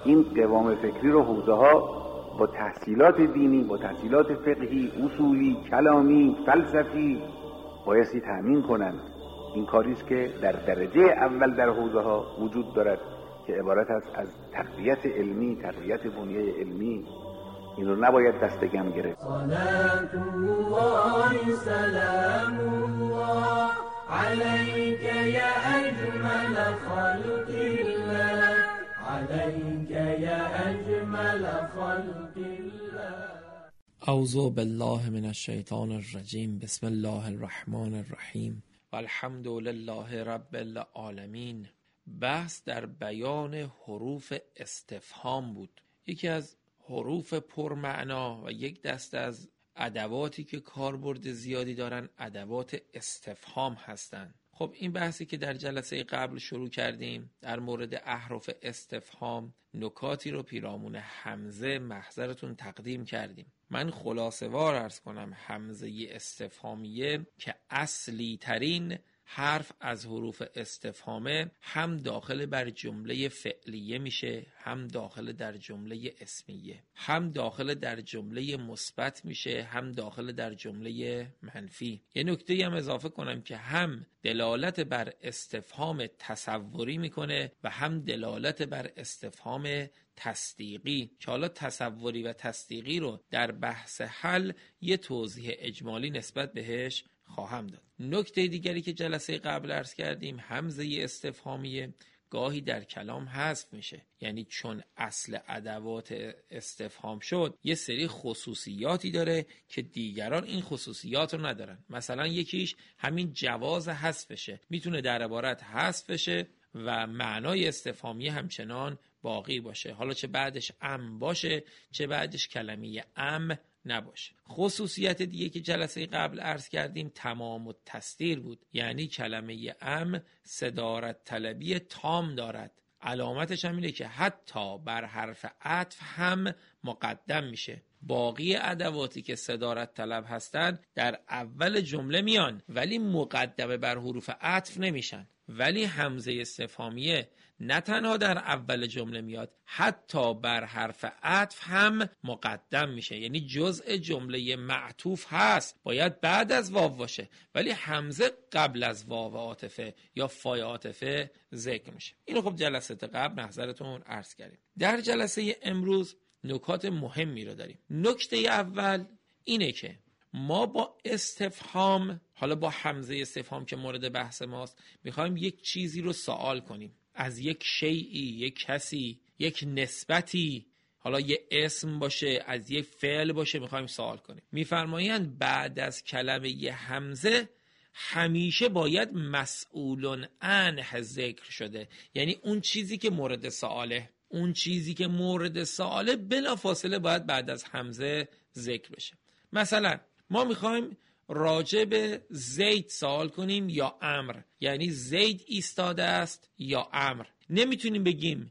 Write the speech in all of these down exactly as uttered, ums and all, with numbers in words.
این قوام فکری رو حوزه‌ها با تحصیلات دینی، با تحصیلات فقهی، اصولی، کلامی، فلسفی بایستی تأمین کنند. این کاریست که در درجه اول در حوزه‌ها وجود دارد که عبارت است از تقویت علمی، تقویت بنیه علمی. این رو نباید دست کم گرفت. صلات الله سلام الله علیک یا اجمل خلق الله علیک یا اجمل خلق الله. اعوذ بالله من الشیطان الرجیم. بسم الله الرحمن الرحیم و الحمد لله رب العالمین. بحث در بیان حروف استفهام بود. یکی از حروف پرمعنا و یک دسته از ادواتی که کاربرد زیادی دارن ادوات استفهام هستند. خب این بحثی که در جلسه قبل شروع کردیم در مورد احرف استفهام نکاتی رو پیرامون همزه محضرتون تقدیم کردیم. من خلاصه وار عرض کنم همزه استفهامیه که اصلی ترین حرف از حروف استفهامه هم داخل بر جمله فعلیه میشه، هم داخل در جمله اسمیه، هم داخل در جمله مثبت میشه، هم داخل در جمله منفی. یه نکته هم اضافه کنم که هم دلالت بر استفهام تصوری میکنه و هم دلالت بر استفهام تصدیقی که حالا تصوری و تصدیقی رو در بحث حل یه توضیح اجمالی نسبت بهش خواهم داد. نکته دیگری که جلسه قبل عرض کردیم همزه استفهامیه گاهی در کلام حذف میشه، یعنی چون اصل ادوات استفهام شد یه سری خصوصیاتی داره که دیگران این خصوصیات رو ندارن. مثلا یکیش همین جواز حذفشه، میتونه در عبارت حذف بشه و معنای استفهامیه همچنان باقی باشه، حالا چه بعدش ام باشه چه بعدش کلمه ام نباشه. خصوصیت دیگه که جلسه قبل عرض کردیم تمام التستیر بود، یعنی کلمه ام صدارت طلبی تام دارد. علامتش هم اینه که حتی بر حرف عطف هم مقدم میشه. باقی ادواتی که صدارت طلب هستند در اول جمله میان ولی مقدمه بر حروف عطف نمیشن. ولی همزه استفهامیه نه تنها در اول جمله میاد، حتی بر حرف عطف هم مقدم میشه، یعنی جزء جمله معطوف هست، باید بعد از واو باشه ولی همزه قبل از واو عاطفه یا فای عاطفه ذکر میشه. اینو خب جلسه قبل محضرتون عرض کردیم. در جلسه امروز نکات مهمی رو داریم. نکته اول اینه که ما با استفهام، حالا با همزه استفهام که مورد بحث ماست، میخوایم یک چیزی رو سوال کنیم از یک شیئی، یک کسی، یک نسبتی، حالا یه اسم باشه، از یک فعل باشه، میخوایم سوال کنیم. میفرمایند بعد از کلمه یه همزه همیشه باید مسئولون عنه ذکر شده، یعنی اون چیزی که مورد سواله، اون چیزی که مورد سواله بلا فاصله باید بعد از همزه ذکر بشه. مثلا ما میخوایم راجع به زید سوال کنیم یا امر، یعنی زید ایستاده است یا امر. نمیتونیم بگیم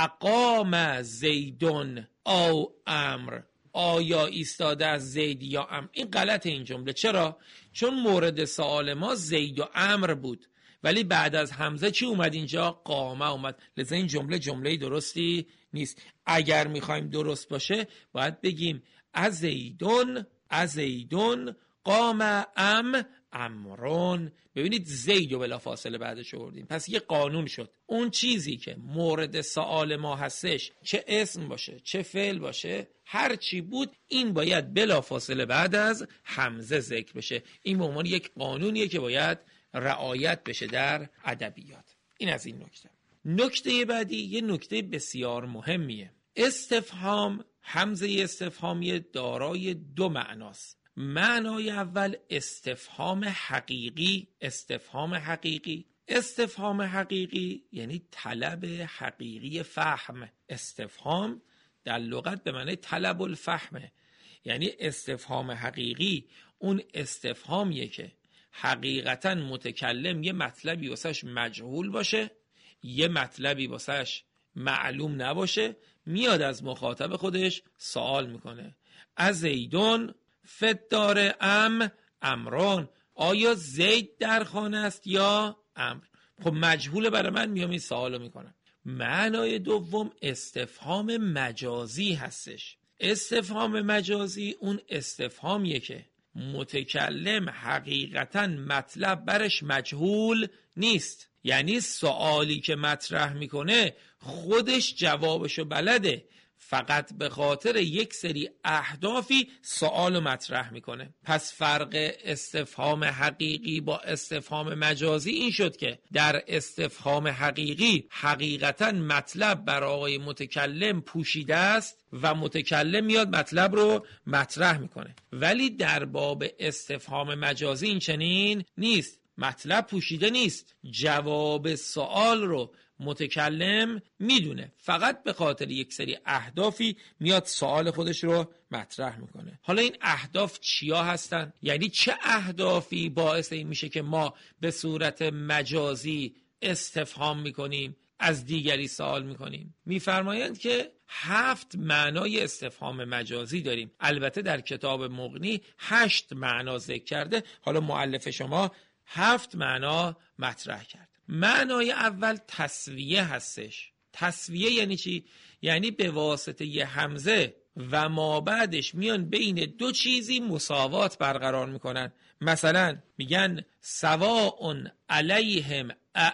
اقام زیدون او امر، آیا ایستاده است زید یا امر. این غلطه این جمله. چرا؟ چون مورد سوال ما زید و امر بود ولی بعد از همزه چی اومد اینجا؟ قامه اومد. لذا این جمله جمله درستی نیست. اگر میخوایم درست باشه باید بگیم ازیدون ازیدون قام ام امرون. ببینید زید و بلا فاصله بعدش آوردیم، پس یه قانون شد. اون چیزی که مورد سوال ما هستش، چه اسم باشه چه فعل باشه، هر چی بود، این باید بلا فاصله بعد از همزه ذکر بشه. این به عنوان یک قانونیه که باید رعایت بشه در ادبیات. این از این نکته. نکته بعدی یه نکته بسیار مهمیه. استفهام، همزه استفهامی دارای دو معناست. معنای اول استفهام حقیقی. استفهام حقیقی استفهام حقیقی یعنی طلب حقیقی فهم. استفهام در لغت به معنی طلب الفهمه، یعنی استفهام حقیقی اون استفهامیه که حقیقتا متکلم یه مطلبی واسش مجهول باشه، یه مطلبی واسش معلوم نباشه، میاد از مخاطب خودش سوال میکنه از زیدون فدار ام امران، آیا زید در خانه است یا امر. خب مجهوله برای من، میام این سوالو میکنم. معنای دوم استفهام مجازی هستش. استفهام مجازی اون استفهامیه که متکلم حقیقتاً مطلب برش مجهول نیست، یعنی سوالی که مطرح میکنه خودش جوابشو بلده، فقط به خاطر یک سری اهدافی سوالو مطرح میکنه. پس فرق استفهام حقیقی با استفهام مجازی این شد که در استفهام حقیقی حقیقتاً مطلب برای متکلم پوشیده است و متکلم میاد مطلب رو مطرح میکنه، ولی در باب استفهام مجازی این چنین نیست. مطلب پوشیده نیست، جواب سوال رو متکلم میدونه، فقط به خاطر یک سری اهدافی میاد سوال خودش رو مطرح میکنه. حالا این اهداف چیا هستن؟ یعنی چه اهدافی باعث این میشه که ما به صورت مجازی استفهام میکنیم، از دیگری سوال میکنیم؟ میفرمایند که هفت معنای استفهام مجازی داریم. البته در کتاب مغنی هشت معنا ذکر کرده، حالا مؤلف شما هفت معنا مطرح کرد. معنای اول تسویه هستش. تسویه یعنی چی؟ یعنی به واسطه یه همزه و ما بعدش میان بین دو چیزی مساوات برقرار میکنن. مثلا میگن سواء علیهم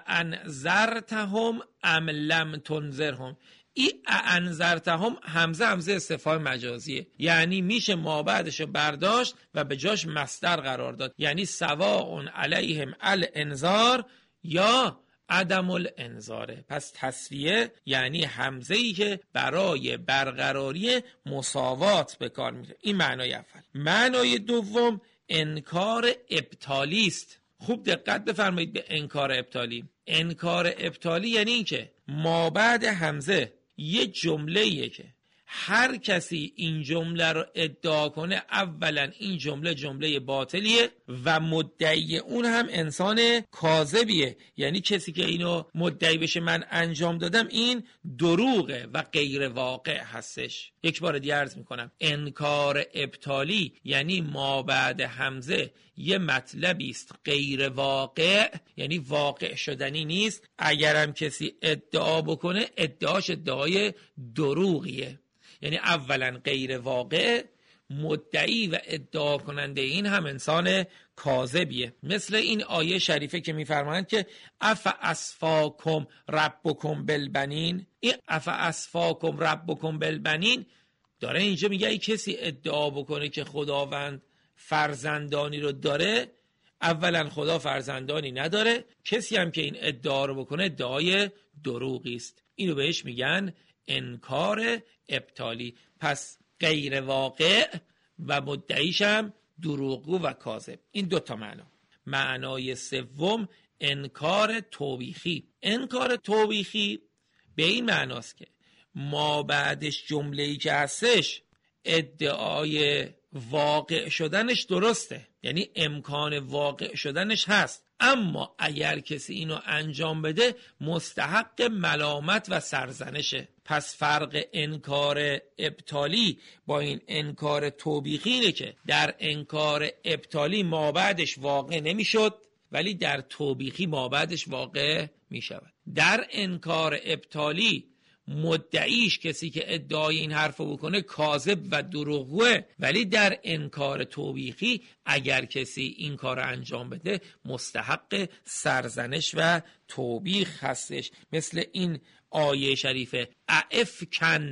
اانذرتهم ام لم تنذرهم. این اانذرتهم همزه همزه استفهام مجازیه، یعنی میشه ما بعدش برداشت و به جاش مصدر قرار داد، یعنی سواء علیهم الانذار یا عدم الانذاره. پس تسویه یعنی همزه‌ای که برای برقراری مساوات به کار میره. این معنای اول. معنای دوم انکار ابطالی است. خوب دقت بفرمایید به انکار ابطالی. انکار ابطالی یعنی این که ما بعد همزه یه جمله‌ایه که هر کسی این جمله رو ادعا کنه اولا این جمله جمله باطلیه و مدعی اون هم انسان کاذبیه، یعنی کسی که اینو مدعی بشه من انجام دادم این دروغه و غیر واقع هستش. یک بار دیگه عرض میکنم، انکار ابطالی یعنی ما بعد همزه یه مطلبی است غیر واقع، یعنی واقع شدنی نیست. اگرم کسی ادعا بکنه ادعاش ادعای دروغیه، یعنی اولا غیر واقع، مدعی و ادعا کننده این هم انسان کاذبیه. مثل این آیه شریفه که میفرمایند که اف اصفاکم ربکم بالبنین. این اف اصفاکم ربکم بالبنین داره اینجا میگه ای کسی ادعا بکنه که خداوند فرزندانی رو داره، اولا خدا فرزندانی نداره، کسی هم که این ادعا رو بکنه ادعای دروغی است. اینو بهش میگن انکار ابطالی. پس غیر واقع و مدعیش هم دروغگو و کاذب. این دوتا معنا. معنای سوم انکار توبیخی. انکار توبیخی به این معناست که ما بعدش جمله‌ای که هستش ادعای واقع شدنش درسته، یعنی امکان واقع شدنش هست، اما اگر کسی اینو انجام بده مستحق ملامت و سرزنشه. پس فرق انکار ابطالی با این انکار توبیخی اینه که در انکار ابطالی ما بعدش واقع نمیشد، ولی در توبیخی ما بعدش واقع میشود. در انکار ابطالی مدعیش کسی که ادعای این حرفو بکنه کاذب و دروغگوه، ولی در انکار توبیخی اگر کسی این کار انجام بده مستحق سرزنش و توبیخ هستش. مثل این آیه شریفه اعفکن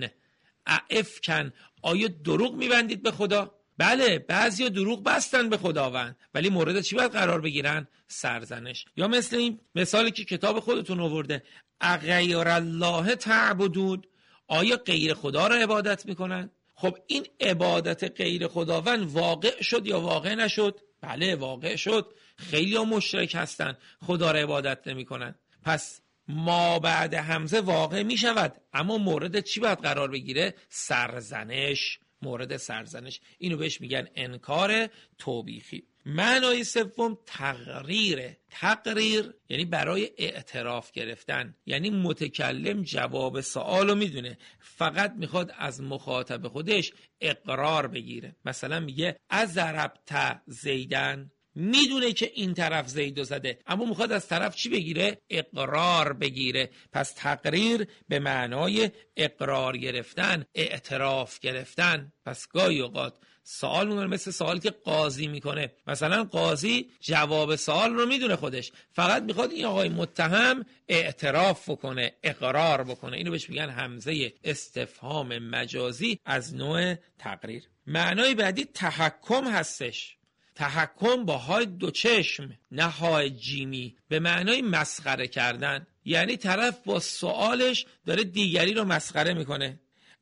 اعفکن. آیا دروغ میبندید به خدا؟ بله، بعضیا دروغ بستن به خداوند، ولی مورد چی باید قرار بگیرن؟ سرزنش. یا مثل این مثالی که کتاب خودتون آورده اغیر الله تعبدون. آیا غیر خدا را عبادت میکنن؟ خب این عبادت غیر خداوند واقع شد یا واقع نشد؟ بله واقع شد. خیلی ها مشرک هستن خدا را عبادت نمیکنن. پس ما بعد همزه واقع میشود، اما مورد چی باید قرار بگیره؟ سرزنش. مورد سرزنش. اینو بهش میگن انکار توبیخی. معنای سوم تقریره. تقریر یعنی برای اعتراف گرفتن، یعنی متکلم جواب سوالو میدونه، فقط میخواد از مخاطب خودش اقرار بگیره. مثلا میگه اضربت زیدن. میدونه که این طرف زیدو زده، اما میخواد از طرف چی بگیره؟ اقرار بگیره. پس تقریر به معنای اقرار گرفتن، اعتراف گرفتن. پس گاهی اوقات سوال میکنه، مثل سوالی که قاضی میکنه. مثلا قاضی جواب سوال رو میدونه خودش، فقط میخواد این آقای متهم اعتراف بکنه، اقرار بکنه. اینو بهش میگن همزه استفهام مجازی از نوع تقریر. معنای بعدی تحکم هستش. تحکم با های دو چشم، نه های جیمی، به معنای مسخره کردن. یعنی طرف با سوالش داره دیگری رو مسخره میکنه.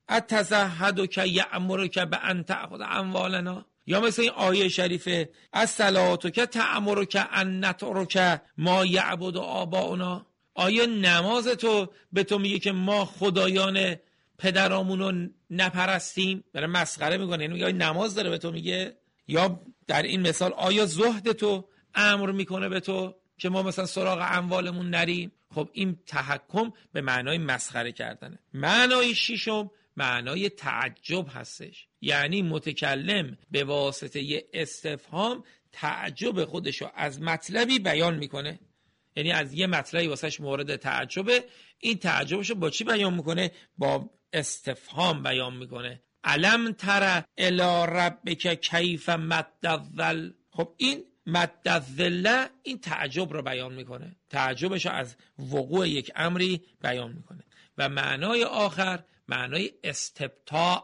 اتزهدک یأمرک بان تأخذ اموالنا، یا مثل این آیه شریفه الصلاتک تأمرک ان نترک ما یعبد آباؤنا. آیا نماز تو به تو میگه که ما خدایان پدرامون رو نپرستیم؟ برای مسخره میکنه، یعنی میگه نماز داره به تو میگه. یا در این مثال آیا زهد تو امر میکنه به تو که ما مثلا سراغ اموالمون نریم؟ خب این تحکم به معنای مسخره کردنه. معنای ششم معنای تعجب هستش. یعنی متکلم به واسطه یه استفهام تعجب خودشو از مطلبی بیان میکنه. یعنی از یه مطلبی واسش مورد تعجبه، این تعجبشو با چی بیان میکنه؟ با استفهام بیان میکنه. علم تر الی ربک کیف مد الظل. خب این مد الظل این تعجب رو بیان میکنه، تعجبشو از وقوع یک امری بیان میکنه. و معنای آخر معنای استبطاء.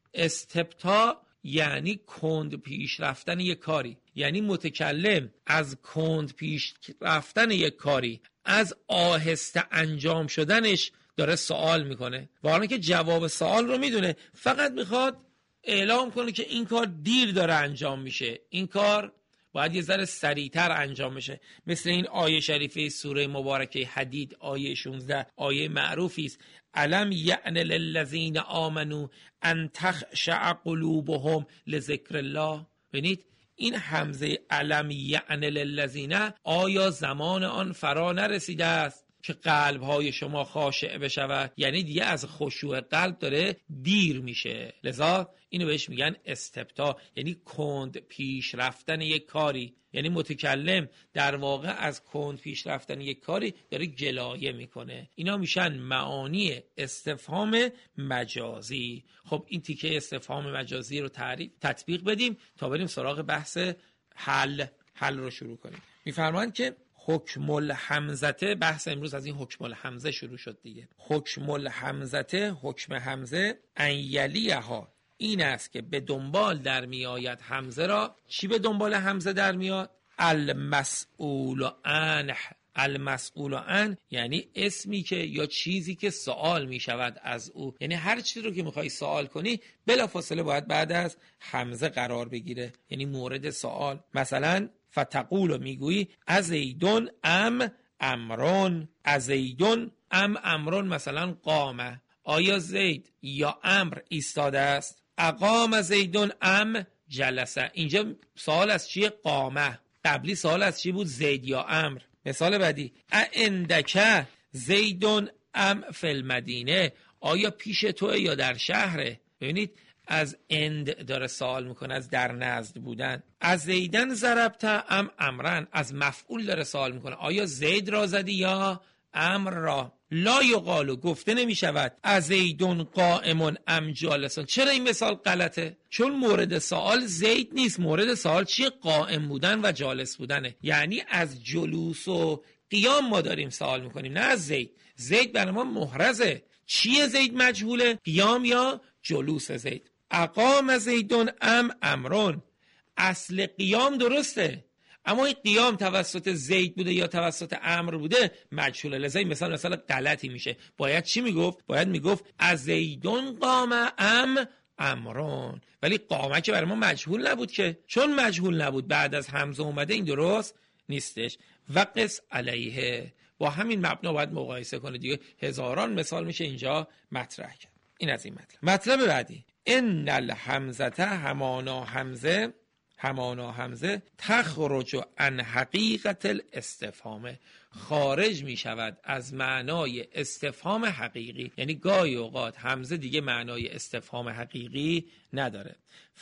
استبطاء یعنی کند پیش رفتن یک کاری. یعنی متکلم از کند پیش رفتن یک کاری، از آهسته انجام شدنش داره سوال میکنه، وارنه که جواب سوال رو میدونه، فقط میخواد اعلام کنه که این کار دیر داره انجام میشه، این کار باید یه ذره سریعتر انجام بشه. مثل این آیه شریفه سوره مبارکه حدید آیه شانزده، آیه معروفی است: الم یعن للذین آمنوا ان تخشع قلوبهم لذکر الله. ببینید این همزه الم یعن للذین، آیا زمان آن فرا نرسیده است که قلب‌های شما خاشع بشود؟ یعنی دیگه از خشوع قلب داره دیر میشه، لذا اینو بهش میگن استبطاء، یعنی کند پیش رفتن یک کاری. یعنی متکلم در واقع از کند پیش رفتن یک کاری داره گلایه میکنه. اینا میشن معانی استفهام مجازی. خب این تیکه استفهام مجازی رو تعریف تطبیق بدیم تا بریم سراغ بحث حل حل رو شروع کنیم. میفرمایند که حکم الحمزه، بحث امروز از این حکم الحمزه شروع شد دیگه. حکم الحمزه، حکم حمزه، ان یلیها، این است که به دنبال در می آید حمزه را. چی به دنبال حمزه در میاد؟ المسئول عنه. المسئول عنه یعنی اسمی که یا چیزی که سوال می شود از او. یعنی هر چیزی رو که میخوای سوال کنی بلافاصله باید بعد از حمزه قرار بگیره، یعنی مورد سوال. مثلا فتقول میگویی ازیدون ام امرون، ازیدون ام امرون، مثلا قامه، آیا زید یا امر ایستاده است؟ اقام زیدون ام جلسه. اینجا سوال از چیه؟ قامه. قبلی سوال از چی بود؟ زید یا امر. مثال بعدی اندک زیدون ام فی المدینه، آیا پیش توه یا در شهره؟ ببینید از اند داره سوال میکنه، از در نزد بودن. از زیدن ضربت ام امرن، از مفعول داره سوال میکنه، آیا زید را زدی یا امر را؟ لا یقالو، گفته نمی شود از زیدون قائمون ام جالسون. چرا این مثال غلطه؟ چون مورد سوال زید نیست، مورد سوال چیه؟ قائم بودن و جالس بودنه. یعنی از جلوس و قیام ما داریم سوال میکنیم، نه از زید. زید برای ما محرزه. چیه زید مجهوله؟ قیام یا جلوس زید. اقام زیدون ام امرون، اصل قیام درسته، اما این قیام توسط زید بوده یا توسط امر بوده مجهوله. لذا این مثلا مثلا غلطی میشه. باید چی میگفت؟ باید میگفت از زیدون قام ام امرون. ولی قامه که برای ما مجهول نبود که، چون مجهول نبود بعد از حمزه اومده، این درست نیستش. وقس علیه، با همین مبنا باید مقایسه کنه دیگه. هزاران مثال میشه اینجا مطرح کرد. این از این مطلب. مطلب بعدی ان الحمزه، همانا حمزه، همانا حمزه، تخرج عن حقیقت الاستفهام. خارج می شود از معنای استفهام حقیقی. یعنی گاهی اوقات همزه دیگه معنای استفهام حقیقی نداره.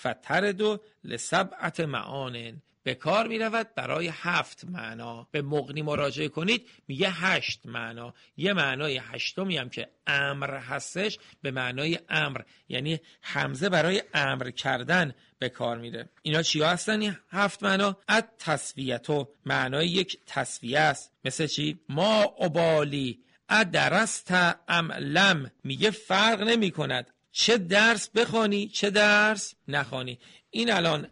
فتردو لسبعت معان، به کار می رود برای هفت معنا. به مغنی مراجعه کنید میگه هشت معنا. یه معنای هشتمی هم که امر هستش به معنای امر، یعنی همزه برای امر کردن به کار میره. اینا چیا هستن این هفت معنا؟ ات تسویتو، معنای یک تسویه است. مثل چی؟ ما ابالی ادرست ام لم، میگه فرق نمی کند چه درس بخوانی چه درس نخوانی. این الان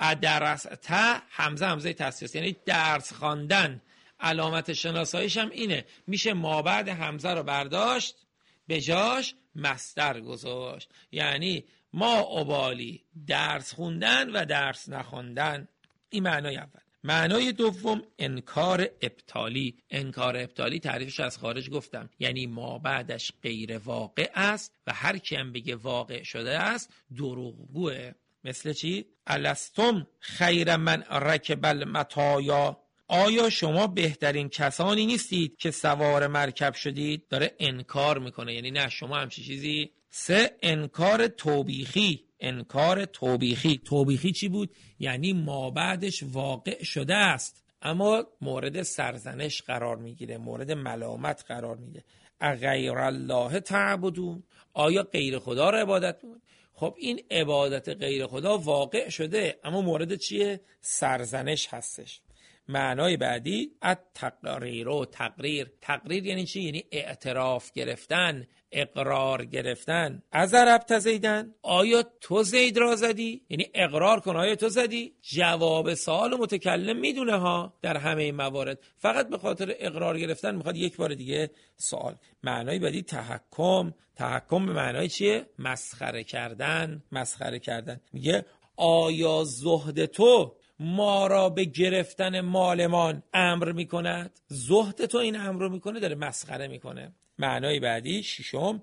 ادرست همزه همزه تسویه، یعنی درس خواندن. علامت شناساییش هم اینه، میشه ما بعد همزه رو برداشت به جاش مصدر گذاشت. یعنی ما ابالی درس خوندن و درس نخوندن. این معنای اول. معنای دوم انکار ابطالی. انکار ابطالی تعریفش از خارج گفتم، یعنی ما بعدش غیر واقع است و هر کی هم بگه واقع شده است دروغگوه. مثل چی؟ الستم خیر من رکب المطایا، آیا شما بهترین کسانی نیستید که سوار مرکب شدید؟ داره انکار میکنه، یعنی نه شما همچی چیزی. سه انکار توبیخی. انکار توبیخی. توبیخی چی بود؟ یعنی ما بعدش واقع شده است اما مورد سرزنش قرار میگیره، مورد ملامت قرار میگیره. اغیر الله تعبدون، آیا غیر خدا را عبادت میکنید؟ خب این عبادت غیر خدا واقع شده اما مورد چیه؟ سرزنش هستش. معنای بعدی التقریر و تقریر. تقریر یعنی چی؟ یعنی اعتراف گرفتن، اقرار گرفتن. از ضربت زیدن، آیا تو زید را زدی؟ یعنی اقرار کن آیا تو زدی؟ جواب سوال متکلم میدونه ها در همه این موارد، فقط به خاطر اقرار گرفتن میخواد یک بار دیگه سوال. معنای بعدی تحکم. تحکم به معنای چیه؟ مسخره کردن. مسخره کردن. میگه آیا زهد تو ما را به گرفتن مالمان امر میکند؟ زهد تو این امر رو میکنه، داره مسخره میکنه. معنای بعدی ششم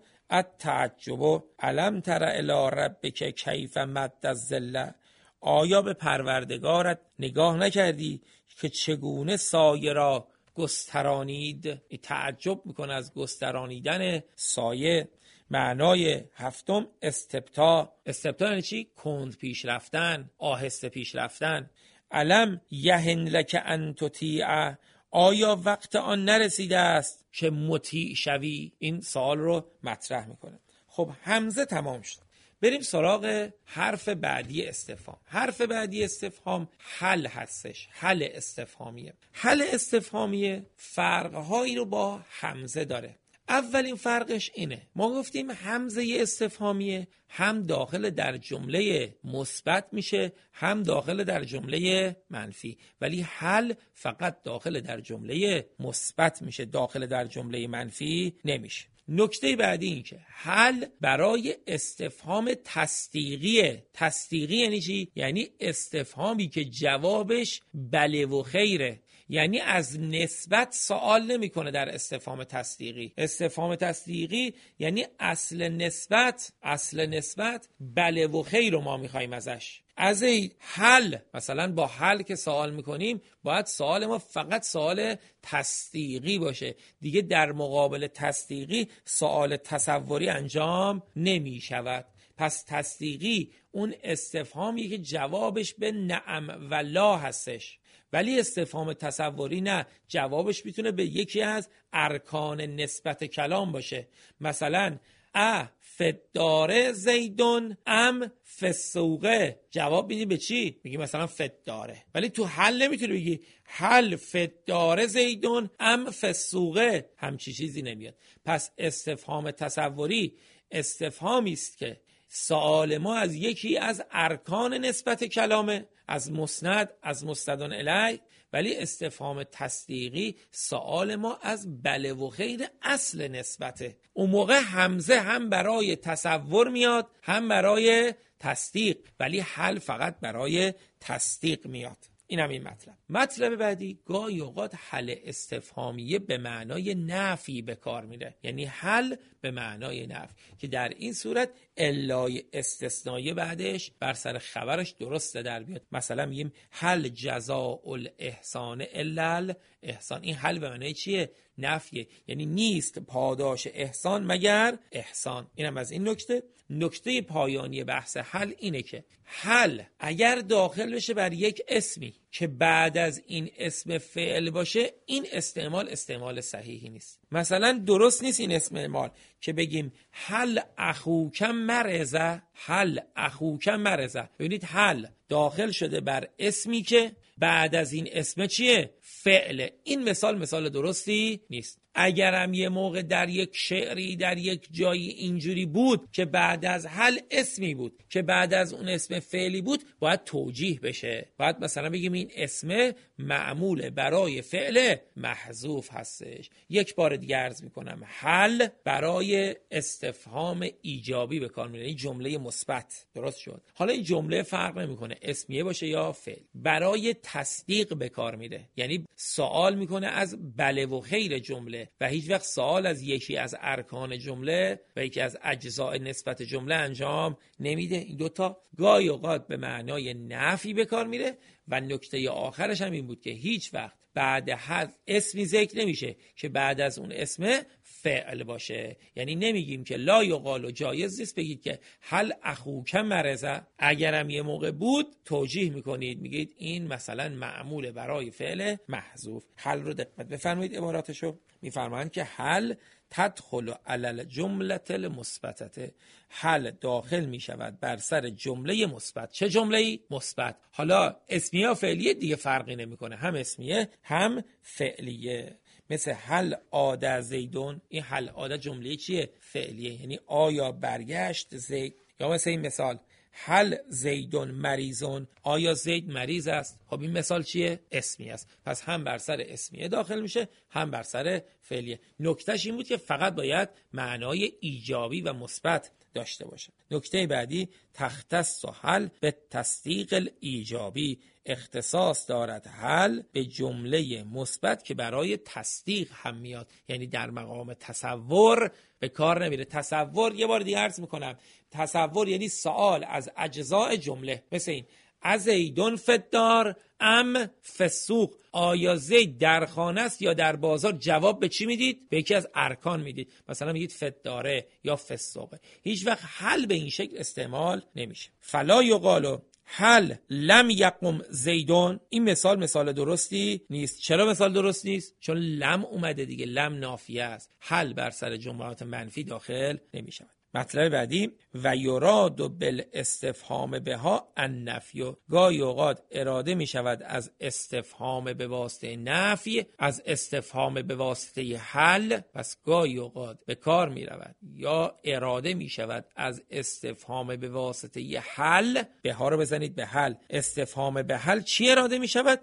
التعجب. الم تر الی ربک کیف مد الظل، آیا به پروردگارت نگاه نکردی که چگونه سایه را گسترانید؟ تعجب میکنه از گسترانیدن سایه. معنای هفتم استبطاء. استبطاء یعنی چی؟ کند پیش رفتن، آهسته پیش رفتن. الم یهن لک ان تطیع، آیا وقت آن نرسیده است که مطیع شوی؟ این سوال رو مطرح میکنه. خب همزه تمام شد، بریم سراغ حرف بعدی استفهام. حرف بعدی استفهام حل هستش، حل استفهامیه. حل استفهامیه فرقهایی رو با همزه داره. اولین فرقش اینه، ما گفتیم همزه استفهامیه هم داخل در جمله مثبت میشه هم داخل در جمله منفی، ولی حل فقط داخل در جمله مثبت میشه، داخل در جمله منفی نمیشه. نکته بعدی این که حل برای استفهام تصدیقیه. تصدیقی یعنی چی؟ یعنی استفهامی که جوابش بله و خیره، یعنی از نسبت سوال نمیکنه در استفهام تصدیقی. استفهام تصدیقی یعنی اصل نسبت، اصل نسبت بله و خیر رو ما میخوایم ازش. از این حل، مثلا با حل که سوال میکنیم باید سوال ما فقط سوال تصدیقی باشه، دیگه در مقابل تصدیقی سوال تصوری انجام نمیشود. پس تصدیقی اون استفهامی که جوابش به نعم و لا هستش، ولی استفهام تصوری نه، جوابش میتونه به یکی از ارکان نسبت کلام باشه. مثلا ا فداره زیدون ام فسوقه، جواب میدی به چی؟ میگی مثلا فداره، ولی تو حل نمیتونی بگی حل فداره زیدون ام فسوقه، همچی چیزی نمیاد. پس استفهام تصوری استفهامی است که سوال ما از یکی از ارکان نسبت کلامه، از مسند، از مستدن الیه، ولی استفهام تصدیقی سوال ما از بله و خیر اصل نسبته. اون موقع همزه هم برای تصور میاد هم برای تصدیق، ولی حل فقط برای تصدیق میاد. این هم این مطلب. مطلب بعدی، گاهی اوقات حل استفهامیه به معنای نفی به کار میره، یعنی حل به معنای نفی، که در این صورت الای استثنایی بعدش بر سر خبرش درسته در بیاد. مثلا میگیم حل جزاء الاحسان الا الاحسان. این حل به معنای چیه؟ نفیه، یعنی نیست پاداش احسان مگر احسان. اینم از این نکته. نکته پایانی بحث حل اینه که حل اگر داخل بشه بر یک اسمی که بعد از این اسم فعل باشه، این استعمال استعمال صحیحی نیست. مثلا درست نیست این استعمال که بگیم حل اخوک مرزه، حل اخوک مرزه. ببینید حل داخل شده بر اسمی که بعد از این اسم چیه؟ فعل. این مثال مثال درستی نیست. اگرم یه موقع در یک شعری در یک جایی اینجوری بود که بعد از حل اسمی بود که بعد از اون اسم فعلی بود، باید توجیه بشه. باید مثلا بگیم این اسم معمول برای فعل محذوف هستش. یک بار دیگه عرض میکنم، حل برای استفهام ایجابی به کار میره، این جمله مثبت. درست شد؟ حالا این جمله فرق نمیکنه اسمیه باشه یا فعل. برای تصدیق به کار میره، یعنی سوال میکنه از بله و خیر جمله و هیچ وقت سوال از یکی از ارکان جمله و یکی از اجزاء نسبت جمله انجام نمیده. این دوتا گاهی اوقات به معنای نفی به کار میره و نکته آخرش هم این بود که هیچ وقت بعد هر اسمی ذکر نمیشه که بعد از اون اسم فعل باشه. یعنی نمیگیم که لا یقال و جایز نیست بگید که هل اخوک مرزه، اگرم یه موقع بود توجیه میکنید میگید این مثلا معمول برای فعل محذوف. حل رو دقت بفرمایید عباراتشو. میفرمایند که حل تدخل علی الجمله المثبته، حل داخل می شود بر سر جمله مثبت. چه جمله‌ای؟ مثبت. حالا اسمیه و فعلیه دیگه فرقی نمیکنه، هم اسمیه هم فعلیه. مثل حل عاد زیدون، این حل عاد جمله چیه؟ فعلیه، یعنی آیا برگشت زید. یا مثل این مثال حل زیدون مریضون، آیا زید مریض است؟ خب این مثال چیه؟ اسمی است. پس هم بر سر اسمیه داخل میشه هم بر سر فعلیه. نکتهش این بود که فقط باید معنای ایجابی و مثبت داشته باشه. نکته بعدی، تختص و حل به تصدیق الایجابی، اختصاص دارد حل به جمله مثبت که برای تصدیق هم میاد، یعنی در مقام تصور به کار نمیره. تصور یه بار دیگه عرض میکنم، تصور یعنی سوال از اجزاء جمله. مثل این از زیدون فدار ام فسوق، آیا زید در خانه است یا در بازار؟ جواب به چی میدید؟ به یکی از ارکان میدید. مثلا میگید فداره یا فسوقه. هیچ وقت حل به این شکل استعمال نمیشه. فلا یقالو حل لم یقم زیدون، این مثال مثال درستی نیست. چرا مثال درست نیست؟ چون لم اومده دیگه، لم نافیه است. حل بر سر جملات منفی داخل نمیشه. مطلب بعدی، و یراد بالاستفهام بها النفی، گاهی اوقات اراده می شود از استفهام به واسطه نفی از استفهام به واسطه حل. پس گاهی اوقات به کار می رود یا اراده می شود از استفهام به واسطه حل. به ها رو بزنید به حل. استفهام به حل چی اراده می شود؟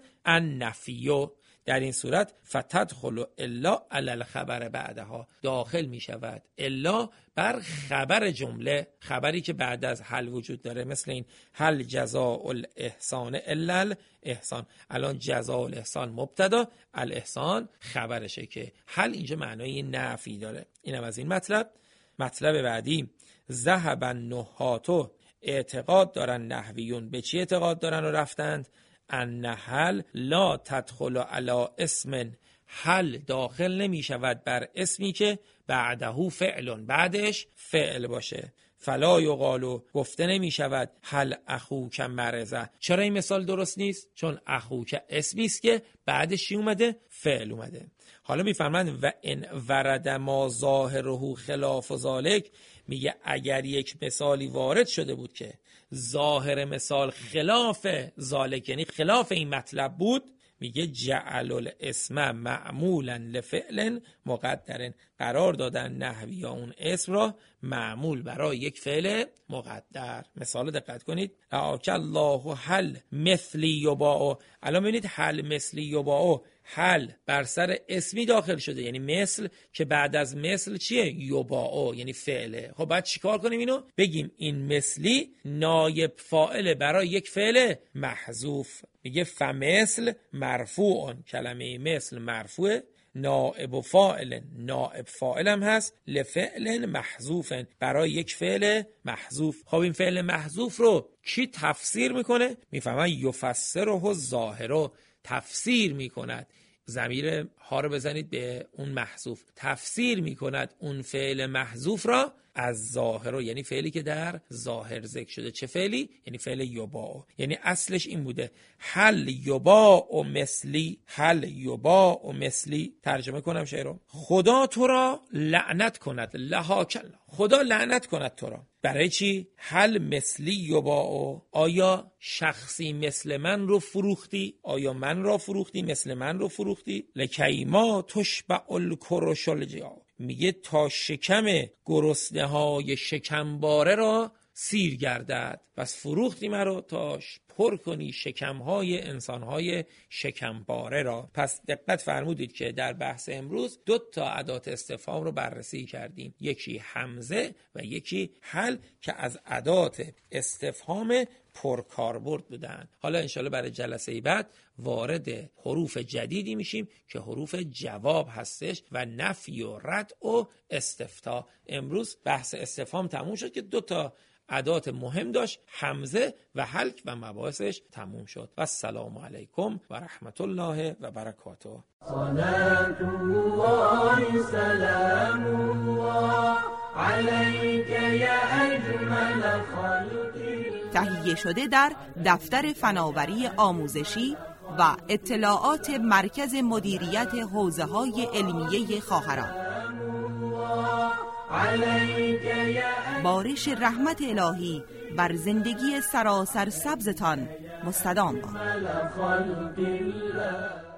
النفی. در این صورت فتدخل الا علی الخبر بعدها، داخل می شود الا بر خبر جمله، خبری که بعد از حل وجود داره. مثل این حل جزاء الاحسان الا الاحسان. الان جزاء الاحسان مبتدا، الاحسان خبرشه که حل اینجا معنای نفی داره. اینم از این مطلب. مطلب بعدی، ذهب النحات، اعتقاد دارن نحویون. به چی اعتقاد دارن و رفتند؟ ان حل لا تدخل علی اسم، حل داخل نمی شود بر اسمی که بعده فعل، بعدش فعل باشه. فلا یقالو، گفته نمی شود حل اخوک مرزه. چرا این مثال درست نیست؟ چون اخوک اسمی است که بعدش چی اومده؟ فعل اومده. حالا میفرمایند و ان ورد ما ظاهره خلاف ذالک، میگه اگر یک مثالی وارد شده بود که ظاهر مثال خلاف ذالک، یعنی خلاف این مطلب بود، میگه جعل الاسم معمولا لفعل مقدر، قرار دادن نحوی یا اون اسم را معمول برای یک فعل مقدر. مثال دقت کنید، رعاک الله هل مثلی یباع. الان ببینید هل مثلی یباع، هل بر سر اسمی داخل شده، یعنی مثل، که بعد از مثل چیه؟ یباع، یعنی فعله. خب بعد چیکار کنیم اینو؟ بگیم این مثلی نایب فاعل برای یک فعل محذوف. میگه فمثل مرفوع، کلمه مثل مرفوع، نائب فاعل، نائب فاعل هم هست، لفعل محذوف، برای یک فعل محذوف. خب این فعل محذوف رو کی تفسیر میکنه؟ میفهمن یفسره الظاهر، تفسیر میکند. ضمیر ها رو بزنید به اون محذوف. تفسیر میکند اون فعل محذوف را از ظاهر، یعنی فعلی که در ظاهر ذکر شده. چه فعلی؟ یعنی فعل یباع. یعنی اصلش این بوده، هل یباع مثلی، هل یباع مثلی. ترجمه کنم شعر رو، خدا تو را لعنت کند، لهاک الله، خدا لعنت کند تو را. برای چی؟ هل مثلی یباع، آیا شخصی مثل من رو فروختی؟ آیا من را فروختی؟ مثل من رو فروختی؟ لکیما تشبع الکرش الجیاع، میگه تا شکم گرسنه های شکمباره را سیر گردد. پس فروختی مرا تا پر کنی شکم های انسان های شکمباره را. پس دقت فرمودید که در بحث امروز دو تا ادات استفهام رو بررسی کردیم، یکی همزه و یکی هل، که از ادات استفهام پرکاربرد بودن. حالا انشالله برای جلسه بعد وارد حروف جدیدی میشیم که حروف جواب هستش و نفی و رد و استفتا. امروز بحث استفهام تموم شد که دو تا ادات مهم داشت، همزه و حلق، و مباحثش تموم شد. و السلام علیکم و رحمت الله و برکاته. صلاة الله سلام الله علیک یا اجمل خلق. تهیه شده در دفتر فناوری آموزشی و اطلاعات مرکز مدیریت حوزه‌های علمیه خواهران. بارش رحمت الهی بر زندگی سراسر سبزتان مستدام باد.